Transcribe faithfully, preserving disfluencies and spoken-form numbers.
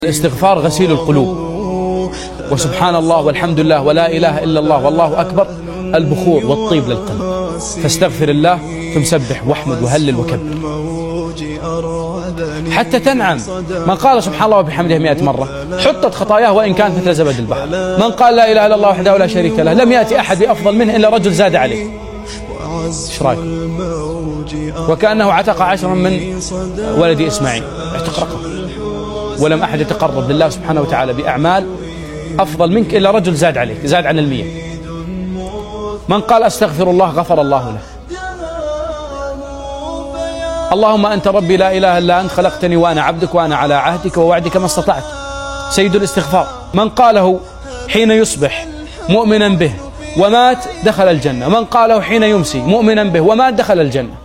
الاستغفار غسيل القلوب، وسبحان الله والحمد لله ولا إله إلا الله والله أكبر البخور والطيب للقلب. فاستغفر الله ثم سبح واحمد وهلل وكبر حتى تنعم. من قال سبحان الله وبحمده مئة مرة حطت خطاياه وإن كانت مثل زبد البحر. من قال لا إله إلا الله وحده لا شريك له لم يأتي أحد بأفضل منه إلا رجل زاد عليه. ايش رايكم؟ وكأنه عتق عشرا من ولد إسماعيل، اعتق رقم. ولم أحد يتقرب لله سبحانه وتعالى بأعمال أفضل منك إلا رجل زاد عليك، زاد عن المية. من قال أستغفر الله غفر الله له. اللهم أنت ربي لا إله إلا أنت خلقتني وأنا عبدك وأنا على عهدك ووعدك ما استطعت. سيد الاستغفار. من قاله حين يصبح مؤمنا به ومات دخل الجنة. من قاله حين يمسي مؤمنا به ومات دخل الجنة.